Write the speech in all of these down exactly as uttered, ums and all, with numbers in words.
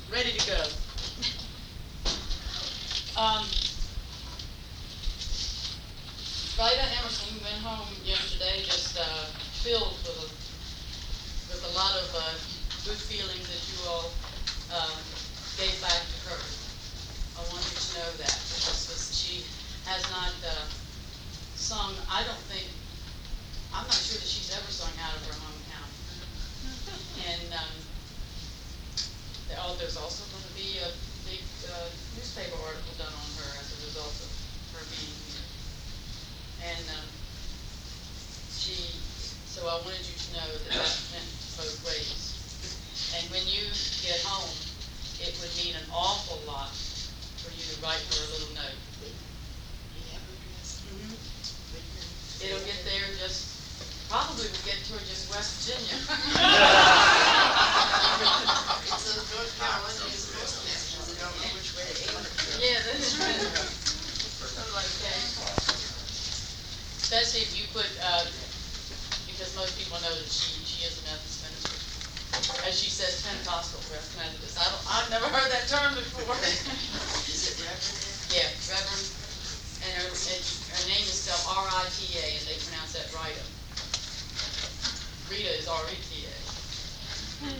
ready to go. um, Vida Emerson went home yesterday just uh, filled with a, with a lot of uh, good feelings that you all um, gave back to her. I want you to know that because she has not uh, sung, I don't think, I'm not sure that she's ever sung out of her hometown. And um, oh, there's also going to be a big uh, newspaper article done on her as a result of her being here. And um, she, so I wanted you to know that that went both ways. And when you get home, it would mean an awful lot for you to write her a little note. Mm-hmm. It'll get there just, probably will get to her just West Virginia. So North Carolina is most nationals. I don't know which way to aim it. Yeah, that's right. Something like that. Especially if you put, uh, because most people know that she, she is a Methodist minister. As she says, Pentecostal Methodist. I don't, I've never heard that term before. Is it Reverend? Yeah, Reverend. And her, it, her name is spelled R I T A, and they pronounce that Rita. Rita is R E T A. How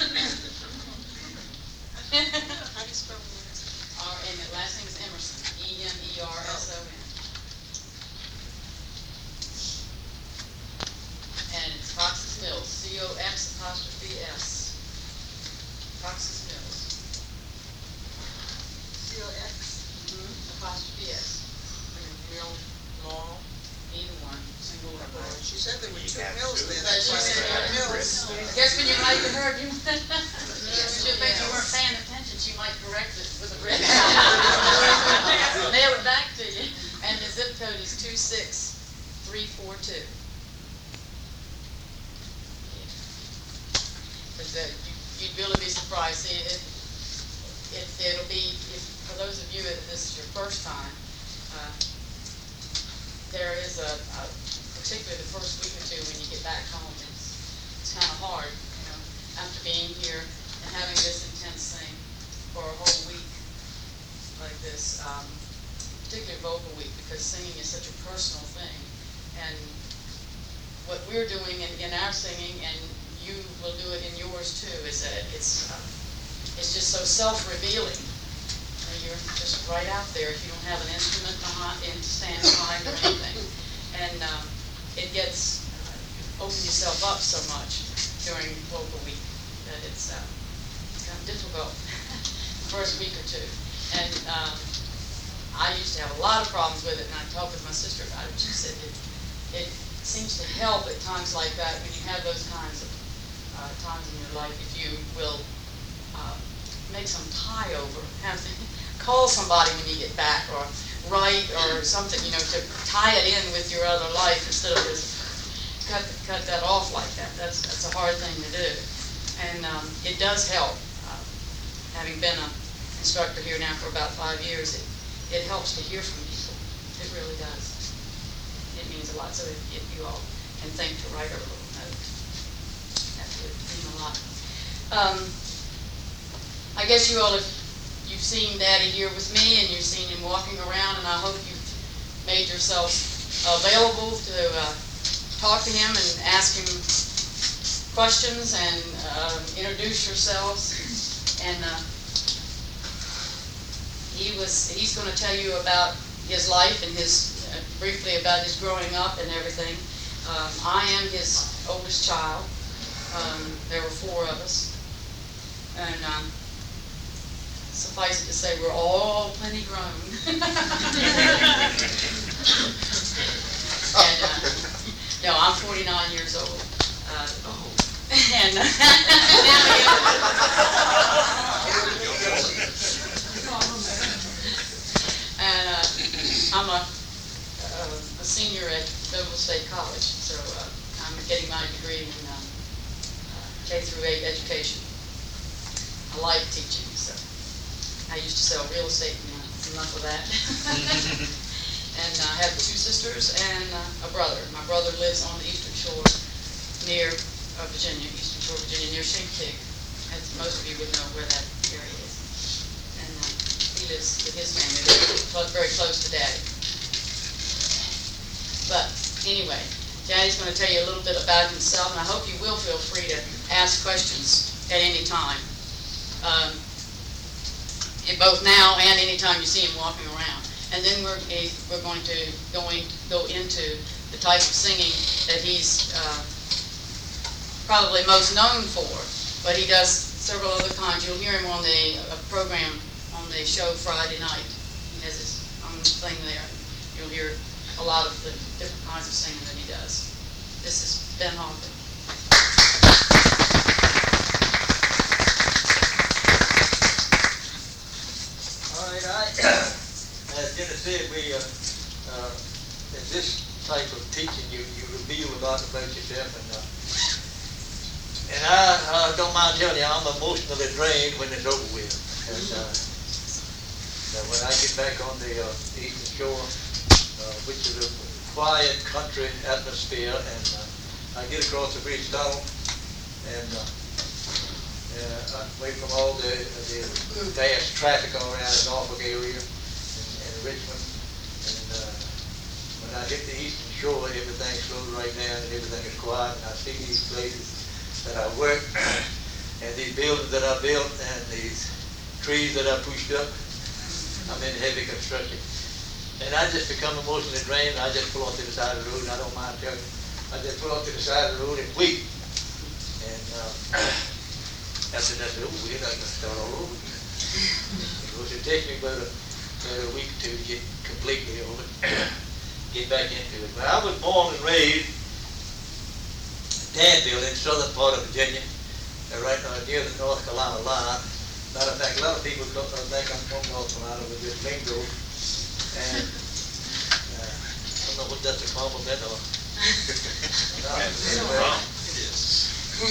do you spell the R, and the last name is Emerson. E M E R S O N. And it's Cox's Mills. C O X apostrophe S. Cox's Mills. C O X? Mm-hmm. Apostrophe S. Real long. Either one. Single or plural. She said there were You two got mills two. there. But That's she why they said got there mills. Guess when you might have heard you. She think you weren't paying attention, she might correct it with a red. Mail it back to you. And the zip code is two six three four two. Because uh, you, you'd really be surprised. See, it, it, it'll be, if, for those of you that this is your first time, uh, there is a, a, particularly the first week or two when you get back home, it's, it's kind of hard, you know, after being here and having this intense thing for a whole week like this, um, particularly vocal week, because singing is such a personal thing. And what we're doing in, in our singing, and you will do it in yours too, is that it's uh, it's just so self-revealing. You know, you're just right out there if you don't have an instrument behind, and to stand behind or anything. And um, it gets, uh, you open yourself up so much during vocal week that it's, uh, it's kind of difficult the first week or two. And um, I used to have a lot of problems with it, and I talked with my sister about it. She said it, it seems to help at times like that when you have those kinds of uh, times in your life, if you will uh, make some tie over, have to call somebody when you get back, or write or something, you know, to tie it in with your other life instead of just cut cut that off like that. That's that's a hard thing to do, and um, it does help. Uh, having been an instructor here now for about five years, it it helps to hear from people. It really does. It means a lot. So if, if you all can think to write a little note, that would mean a lot. Um, I guess you all have. You've seen Daddy here with me, and you've seen him walking around, and I hope you've made yourself available to uh, talk to him and ask him questions and uh, introduce yourselves. And uh, he was, he's going to tell you about his life and his, uh, briefly about his growing up and everything. Um, I am his oldest child. Um, there were four of us. And um, suffice it to say, we're all plenty grown. And, uh, no, I'm forty-nine years old. Uh, oh. And uh, and uh, I'm a, a, a senior at Noble State College, so uh, I'm getting my degree in um, uh, K through eight education. I like teaching, so I used to sell real estate, and uh, enough of that. And I have two sisters and uh, a brother. My brother lives on the eastern shore near uh, Virginia, eastern shore, Virginia, near Shindig. As most of you would know where that area is. lives with his family. They're clo- very close to Daddy. But anyway, Daddy's going to tell you a little bit about himself, and I hope you will feel free to ask questions at any time, um, and both now and anytime you see him walking around. And then we're eh, we're going to going go into the type of singing that he's uh, probably most known for, but he does several other kinds. You'll hear him on the uh, program on the show Friday night. He has his own thing there. You'll hear a lot of the different kinds of singing that he does. This is Ben Hoffman. All right, I, as Jenna said, we, uh, uh, in this type of teaching, you, you reveal a lot about yourself, and uh, and I uh, don't mind telling you, I'm emotionally drained when it's over with. And, uh, that when I get back on the uh, Eastern Shore, uh, which is a quiet country atmosphere, and uh, I get across the bridge tunnel, and uh, uh, away from all the, the vast traffic all around the Norfolk area and, and Richmond, and uh, when I hit the Eastern Shore, everything slows right down and everything is quiet, and I see these places that I work, and these buildings that I built, and these trees that I pushed up. I'm in heavy construction. And I just become emotionally drained, and I just pull off to the side of the road, and I don't mind telling you. I just pull off to the side of the road and weep. And uh, after that's over with, I can start all over again. Because it takes me about a, about a week or two to get completely over it, get back into it. But I was born and raised Danville in southern part of Virginia, uh, right uh, near the North Carolina line. Matter of fact, a lot of people uh, think I'm from North Carolina with this lingo, and uh, I don't know what that's a compliment or. No, anyway, it is.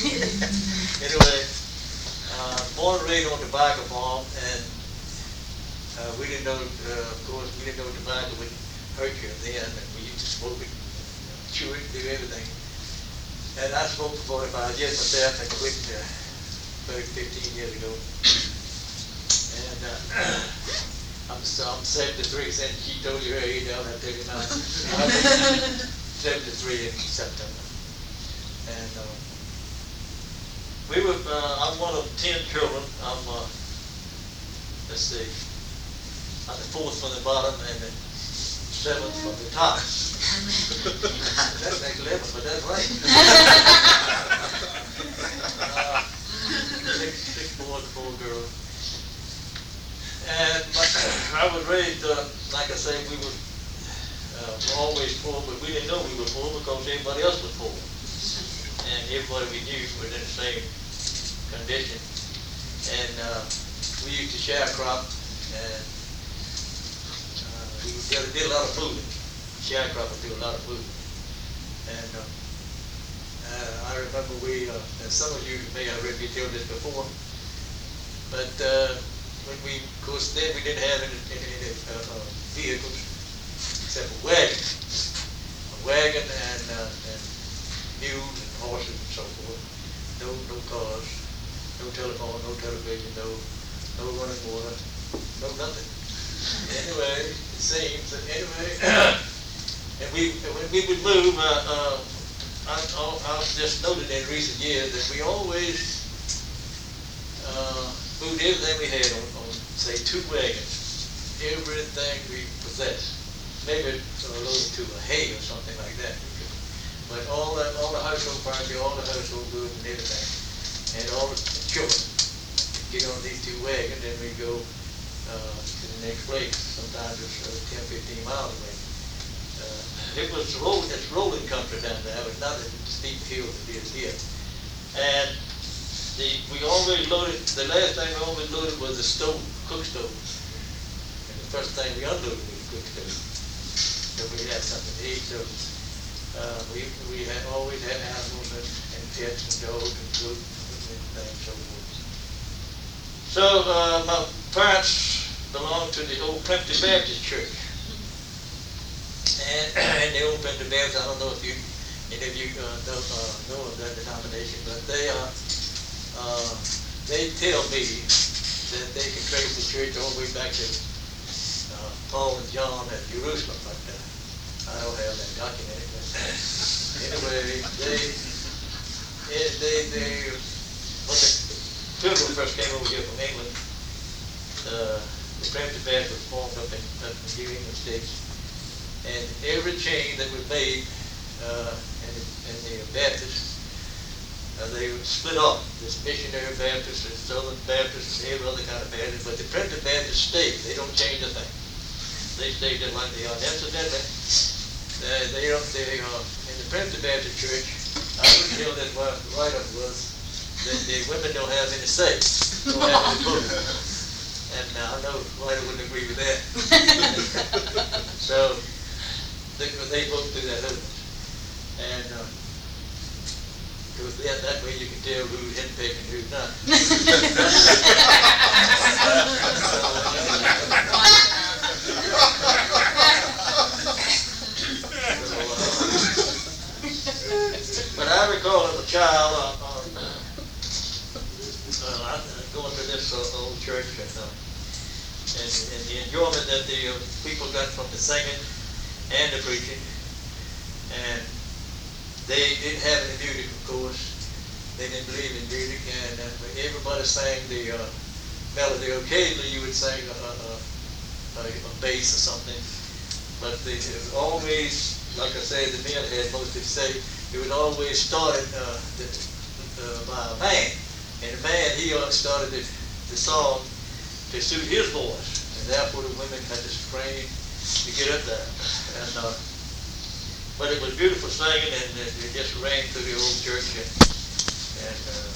Anyway, uh, born and raised on tobacco farm, and uh, we didn't know, uh, of course, we didn't know tobacco would hurt you then, and we used to smoke it, chew it, do everything. And I smoked for forty-five years myself. I quit uh, about fifteen years ago. And uh, I'm, so I'm seventy-three, since she told you her age, I'll have thirty-nine. seventy-three in September. And uh, we were, uh, I'm one of ten children. I'm, uh, let's see, I'm the fourth from the bottom and the seventh from the top. That makes eleven, but that's right. uh, six, six boys, four girls. And my, I was raised, uh, like I say, we were uh, always poor, but we didn't know we were poor because everybody else was poor. And everybody we knew was in the same condition. And uh, we used to sharecrop, and uh, we did, did a lot of food. Sharecroppers do a lot of food. And uh, uh, I remember we, uh, and some of you may have already told this before, but uh, when we, of course, then we didn't have any, any, any uh, uh, vehicles except for wagons. A wagon and, uh, and mules and horses and so forth. No, no cars, no telephone, no television, no, no running water, no nothing. Anyway, it seems that anyway. And we, when we would move, uh, uh, I, I've just noted in recent years that we always uh, moved everything we had on, on, say, two wagons. Everything we possessed. Maybe a load to a hay or something like that. But all the, all the household furniture, all the household goods and everything, and all the children get on these two wagons, and we go uh, to the next place. Sometimes it's uh, ten, fifteen miles away. Uh, it was rolling, it's rolling country down there. It was not as steep hill as it is here. And the, we always loaded, the last thing we always loaded was the stove, cook stove. And the first thing we unloaded was the cook stove. So we had something to eat. So uh, we, we had always had animals and, and pets and dogs and goats and things and so forth. So uh, my parents belonged to the old Plimpton Baptist Church. And, and the old Plimpton Baptist, I don't know if you, any of you uh, know, uh, know of that denomination, but they are, uh, they tell me that they can trace the church all the way back to Paul and John at Jerusalem, but uh, I don't have that documented. But anyway, they, they, they, they, when the Pilgrims first came over here from England, uh, the Primitive Baptist was formed up in, up in the New England states, and every change that was made uh, in, the, in the Baptists, uh, they would split off. This missionary Baptist, this Southern Baptist, and every other kind of Baptist, but the Primitive Baptists stay. They don't change a thing. They stay just like they are. And incidentally, uh, they don't, they, uh, in the Primitive Baptist Church, I would tell that what the write-up was that the women don't have any say, don't have any vote. And uh, I know White wouldn't agree with that. So they, they vote through their husbands. And uh, because that, that way you can tell who's henpecked and who's not. But I recall as a child, uh, uh, uh, going to this uh, old church, and, uh, and, and the enjoyment that the uh, people got from the singing and the preaching. And they didn't have any music, of course. They didn't believe in music, and uh, everybody sang the uh, melody. Occasionally you would sing a, a, a, a bass or something, but they, it was always, like I said, the men had most to say, it was always started uh, the, uh, by a man. And the man, he uh, started the, the song to suit his voice, and therefore the women had to strain to get up there. And uh, but it was beautiful singing, and it, it just rang through the old church. And, and uh,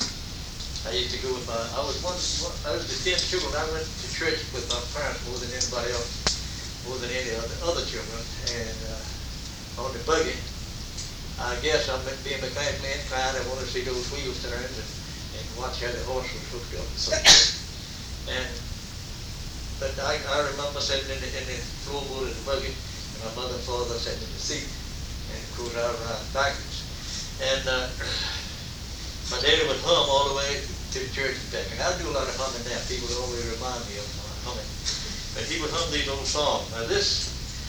I used to go with my, I was one, one I was the tenth children. I went to church with my parents more than anybody else, more than any other other children. And uh, on the buggy, I guess I'm being mechanically inclined. I want to see those wheels turn and, and watch how the horse was hooked up and so forth. And but I, I remember sitting in the, in the floorboard of the buggy, and my mother and father sat in the seat, and of course I ran backwards. And uh, my daddy would hum all the way to the church and back. And I do a lot of humming now. People always remind me of uh, humming. But he would hum these old songs. Now this,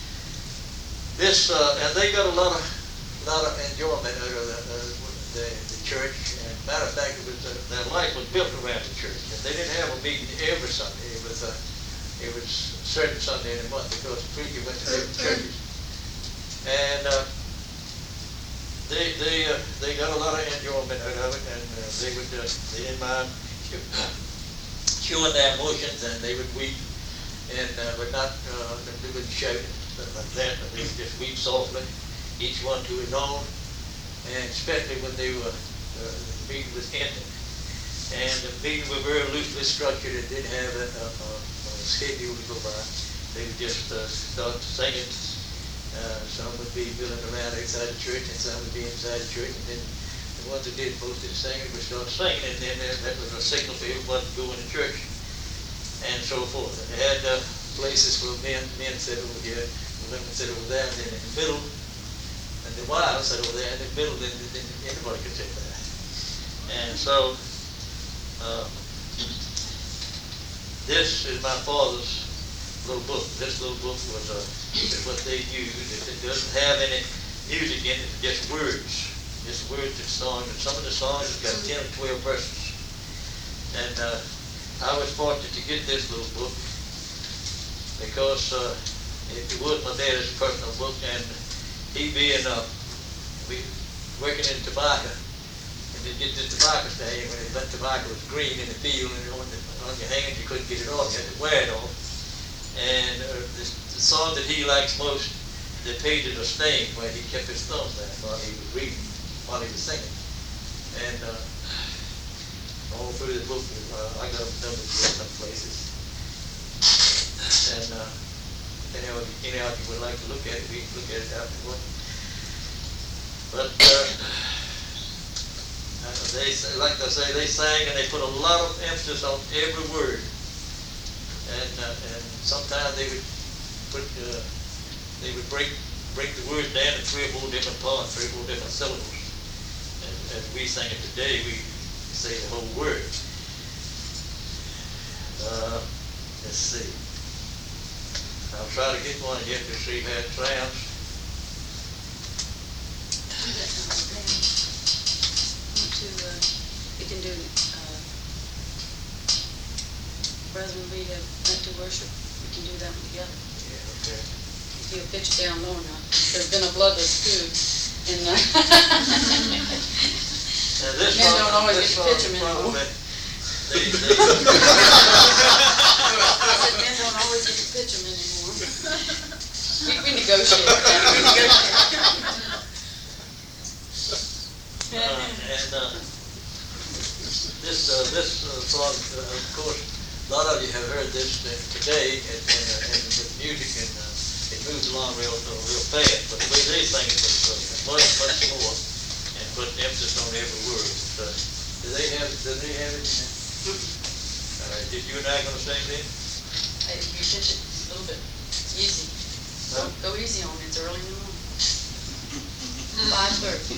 this, uh, and they got a lot of, lot of enjoyment out of the, uh, the, the church. And matter of fact, it was uh, their life was built around the church. And they didn't have a meeting every Sunday. It was, uh, it was a certain Sunday in a month because the preacher went to different churches. And uh, they, they, uh, they got a lot of enjoyment out of it, and uh, they would, uh, they didn't mind chewing their emotions, and they would weep, and uh, but not, uh, they wouldn't shout like that, but they would just weep softly, each one to his own, and especially when they were, uh, the meeting was ending. And the meeting was very loosely structured. It didn't have a, a, a, a schedule to go by. They would just uh, start singing. Uh, some would be milling around outside the church, and some would be inside the church. And then the ones that did most of the singing would start singing, and then that, that was a signal for everybody to go into church, and so forth. And they had uh, places where men men sat over here, women sat over there, and then in the middle, and the wives sat over there, and in the middle, then, then anybody could sit there. And so. Uh, this is my father's little book. This little book was uh, is what they used. It, it doesn't have any music in it, just words. Just words and songs. And some of the songs have got ten or twelve verses. And uh, I was fortunate to get this little book because uh, it was my dad's personal book, and he being uh, we working in tobacco. To get the tobacco stain, when that tobacco was green in the field and on, the, on your hands, you couldn't get it off, you had to wear it off. And uh, the, the song that he likes most, the pages are stained, where he kept his thumbs there while he was reading, while he was singing. And uh, all through the book, uh, I got numbers in some places. And uh, anyhow, anyhow, if you would like to look at it, we can look at it afterward. But uh, Uh, they, like I say, they sang and they put a lot of emphasis on every word. And uh, and sometimes they would put, uh, they would break break the words down in three or four different parts, three or four different syllables. And as we sing it today, we say the whole word. Uh, let's see. I'll try to get one yet to see how it sounds. Do that now, okay? Want to, uh, we can do, uh, Brethren, we have went to worship, we can do that one together. Yeah, okay. If you pitch it down low enough, there's been a bloodless coup in the. Now, this Men one- don't always this get to one pitch 'em anymore. probably- They, they, I said, men don't always get to pitch them anymore. We, we negotiate. We negotiate. uh, and, uh, this, uh, this, uh, song, uh, of course, a lot of you have heard this uh, today, and, and, uh, and with music, and, uh, it moves along real, uh, real fast, but the way they sing it was uh, much, much more, and put emphasis on every word. So, do they have, do they have it? Uh, did you and I gonna sing this? Hey, you pitch it a little bit easy. Huh? Go, go easy on it, it's early in the morning. Five thirty.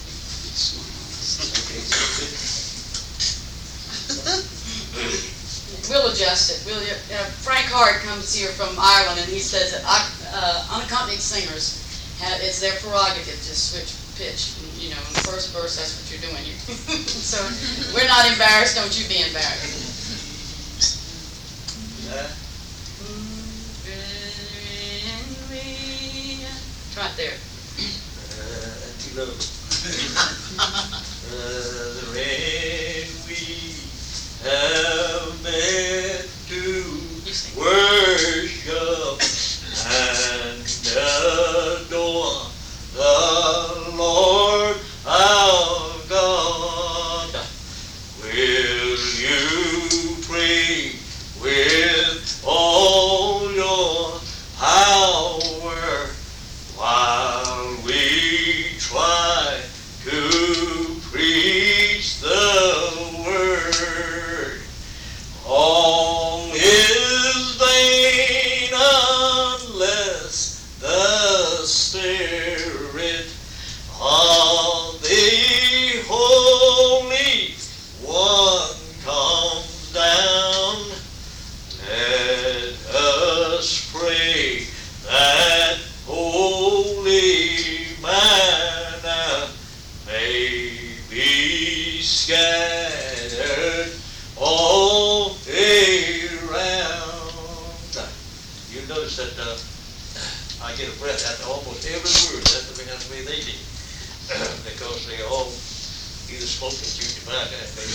We'll adjust it. We'll, uh, Frank Hart comes here from Ireland, and he says that uh, unaccompanied singers have, it's their prerogative to switch pitch. You know, in the first verse, that's what you're doing. So we're not embarrassed. Don't you be embarrassed. Uh, Try it there. uh, too low. Brethren, we have met to You sing. worship and adore the Lord our God. Will you pray with all your power while we try to preach the word? All is vain unless the Spirit of the Holy One comes down. Let us pray that holy manna may be scattered all around. You notice that uh, I get a breath after almost every word. That's the way, that's the way they did. Because they all either smoke or chew tobacco.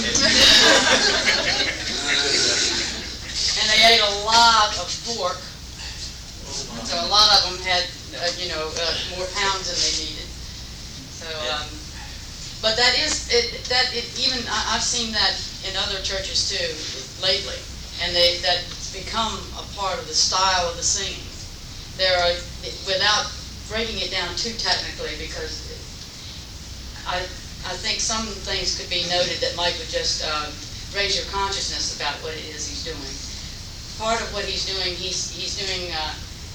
And they ate a lot of pork, so a lot of them had, uh, you know, uh, more pounds than they needed. So, um, but that is, it, that, it even, I, I've seen that in other churches too, lately. And they, that's become a part of the style of the singing. There are, without breaking it down too technically, because I, I think some things could be noted that Mike would just uh, raise your consciousness about what it is he's doing. Part of what he's doing, he's, he's doing uh,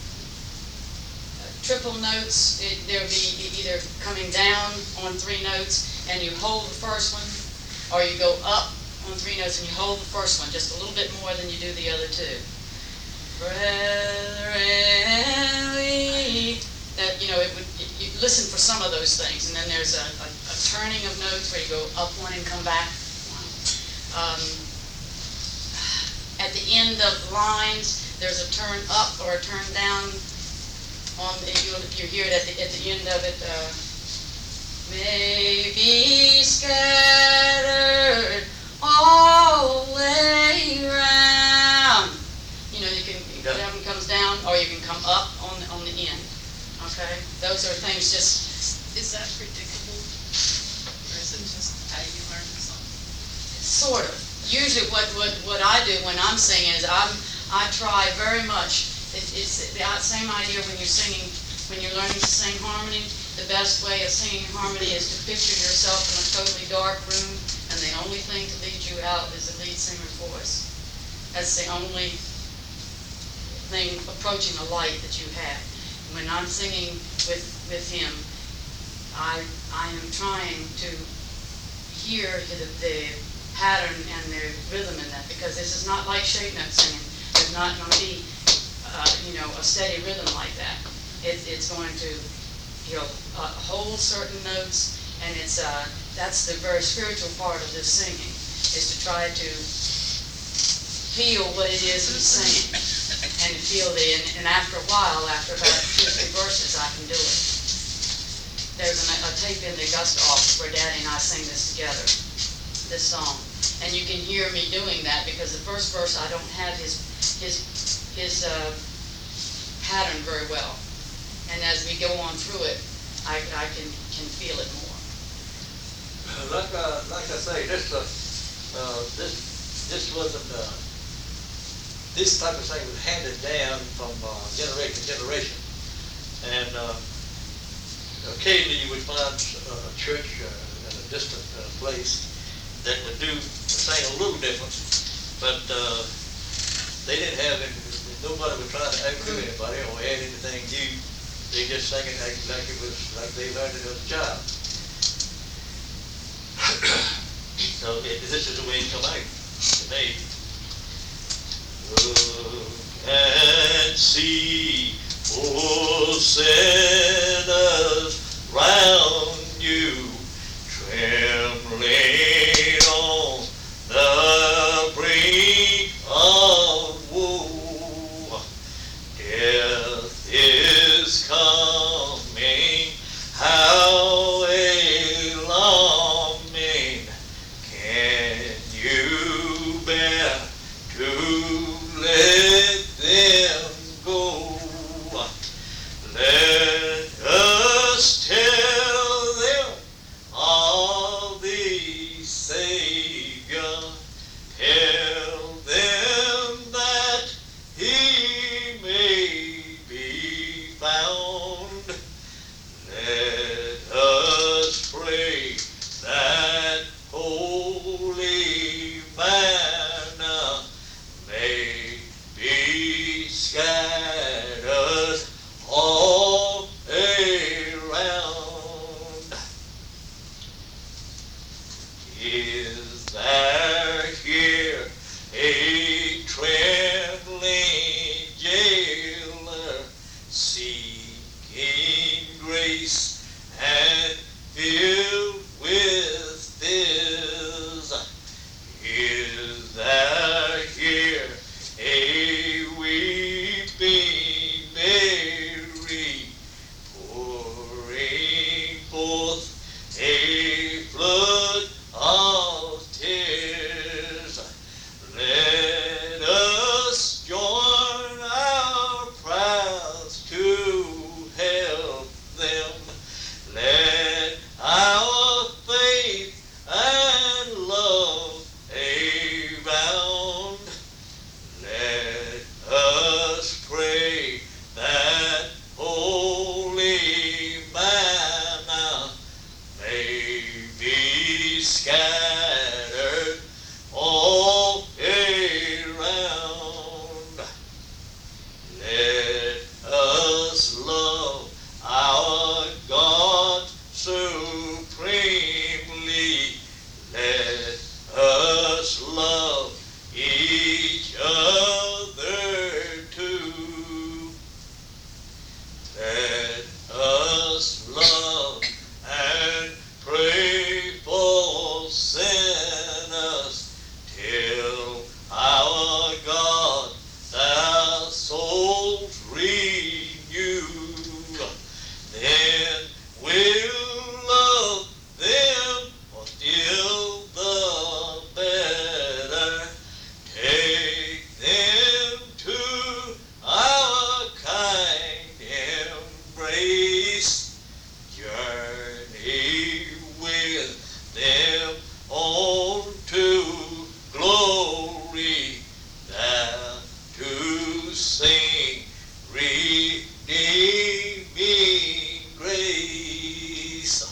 triple notes. It, there'll be either coming down on three notes and you hold the first one, or you go up on three notes and you hold the first one just a little bit more than you do the other two. Brethren, we, that, you know, it would, you listen for some of those things, and then there's a, a, a turning of notes where you go up one and come back one. Um, at the end of lines, there's a turn up or a turn down. On the, you you hear it at the at the end of it. Uh, May be scattered all the way round. You know, you can Yeah. that one comes down, or you can come up on the, on the end. Okay, those are things just. Is that predictable? Or is it just how you learn the song? Sort of. Usually what, what, what I do when I'm singing is I'm, I try very much, it, it's the same idea when you're singing, when you're learning to sing harmony. The best way of singing harmony is to picture yourself in a totally dark room, and the only thing to lead you out is the lead singer's voice. That's the only thing approaching a light that you have. When I'm singing with, with him, I, I am trying to hear the, the pattern and the rhythm in that, because this is not like shade note singing. There's not going to be uh, you know, a steady rhythm like that. It, it's going to, you know, uh, hold certain notes, and it's, uh, that's the very spiritual part of this singing, is to try to feel what it is he's saying, and to feel the, and, and after a while, after about two or three verses, I can do it. There's an, a tape in the Augusta office where Daddy and I sing this together, this song. And you can hear me doing that because the first verse I don't have his his his uh, pattern very well. And as we go on through it, I, I can, can feel it more. Like I, like I say, this uh, uh, this this wasn't uh, this type of thing was handed down from uh, generation to generation, and uh, occasionally you would find uh, a church uh, in a distant uh, place that would do sing a little different, but uh, they didn't have it. Nobody was trying to outdo anybody or add anything new. They just sang it like, like it was like they learned it as a child. So it, this is the way it come out to me. Look and see, oh sinners round you, trembling on the brink of woe. Death is coming, how alarming. Can you bear to let them go? Let us tell them of the Savior. Tell them that he may be found. Let us pray that holy manna may be scattered all around. Is there here a trembling jailer seeking grace and filled with fears? Is there here a weeping Mary pouring forth a flood of tears? Let us join our prayers to help them. Let our faith and love abound. Let us pray that holy manna may be scattered all around. Let us love our God supremely. Let us love each other too. Let us love and pray for sinners till our God their souls renew. Then we'll love them still the better. Take them to our kind embrace. Journey with them on to glory, there to sing redeeming grace.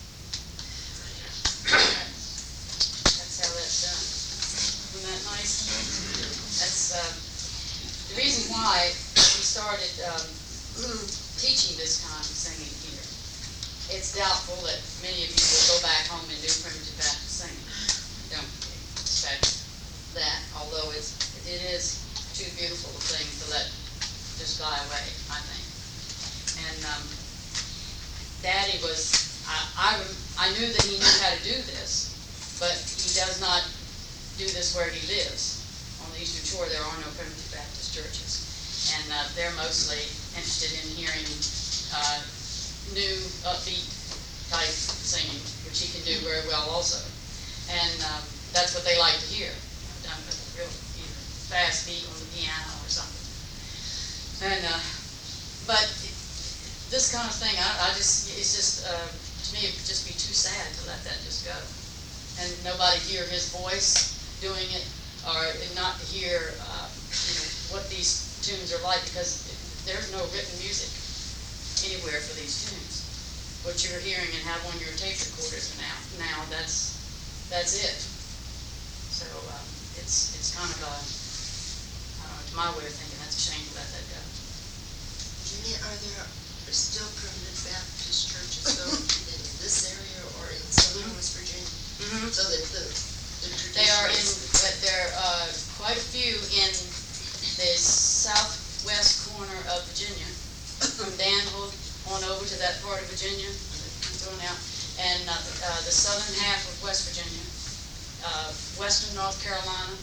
That's how that's done. Isn't that nice? That's, uh, the reason why we started, um, teaching this kind of singing here. It's doubtful that many of you will go back home and do primitive Baptist singing. Don't expect that, although it's, it is too beautiful a thing to let just die away, I think. And, um, Daddy was, I, I, rem- I knew that he knew how to do this, but he does not do this where he lives. On the Eastern Shore, there are no Primitive Baptist churches. And, uh, they're mostly interested in hearing, uh, new upbeat type singing, which he can do very well also. And, um, that's what they like to hear, done with a real either fast beat on the piano or something. And, uh, but this kind of thing, I, I just, it's just, uh, to me, it'd just be too sad to let that just go. And nobody hear his voice doing it, or not to hear, uh, you know, what these tunes are like, because there's no written music anywhere for these tunes. What you're hearing and have on your tape recorders now, now that's, that's it. So, um, it's, it's kind of a, I don't know, to my way of thinking, that's a shame to let that go. Jenny, are there still Primitive Baptist churches though in this area or in southern West Virginia? Mm-hmm. So that the, the They are in, traditionalists- but there are uh, quite a few in the southwest corner of Virginia, from Danville on over to that part of Virginia, I'm going out, and uh, uh, the southern half of West Virginia, uh, western North Carolina,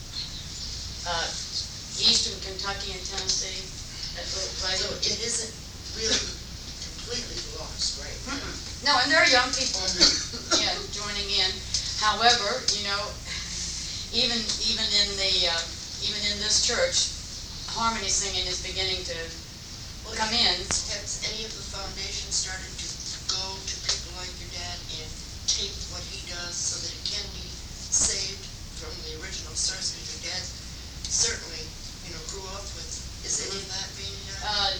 uh, eastern Kentucky and Tennessee, that little place. So it isn't really completely lost right now. Mm-mm. No, and there are young people, yeah, joining in. However, you know, even even in the uh, even in this church, harmony singing is beginning to Well, come in. Has any of the foundations started to go to people like your dad and tape what he does so that it can be saved from the original source? Because your dad certainly, you know, grew up with. Is any of that being done? Uh,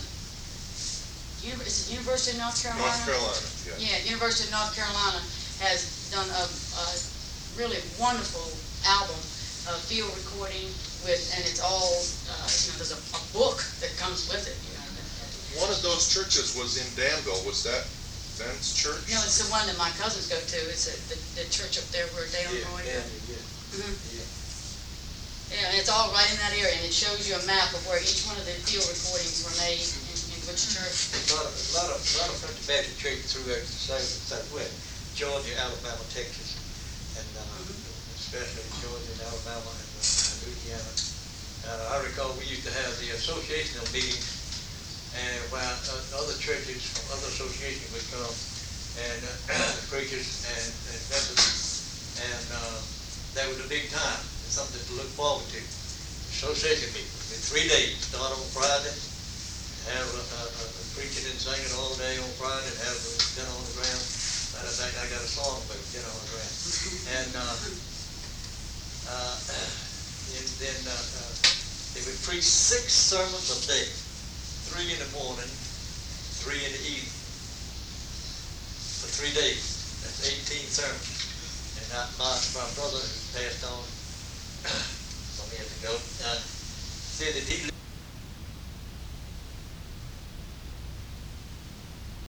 uni- is it University of North Carolina? North Carolina, yeah. Yeah, University of North Carolina has done a, a really wonderful album, uh, field recording with, and it's all, uh, you know, there's a, a book that comes with it, you know. that- that- One of those churches was in Danville. Was that Ben's church? No, it's the one that my cousins go to. It's a, the, the church up there where Dale Yeah, and Roy yeah, go. yeah, Mhm. yeah. Yeah, and it's all right in that area, and it shows you a map of where each one of the field recordings were made in, in which church. A lot of, a lot of, a lot of Primitive Baptist churches throughout the south, southwest, Georgia, Alabama, Texas, and, uh, especially Georgia and Alabama and uh, Louisiana. Uh, I recall we used to have the associational meetings, and while uh, other churches from other associations would come, and uh, preachers and, and members, and, uh, that was a big time, and something to look forward to. Association meetings, in three days, start on Friday, have a, a, a preaching and singing all day on Friday, and have a dinner on the ground. Matter of fact, I got a song about dinner on the ground. And, uh, uh, and then, uh, uh, they would preach six sermons a day, three in the morning, three in the evening, for three days. That's eighteen sermons. And I, my, my brother, who passed on some years ago, uh, said that he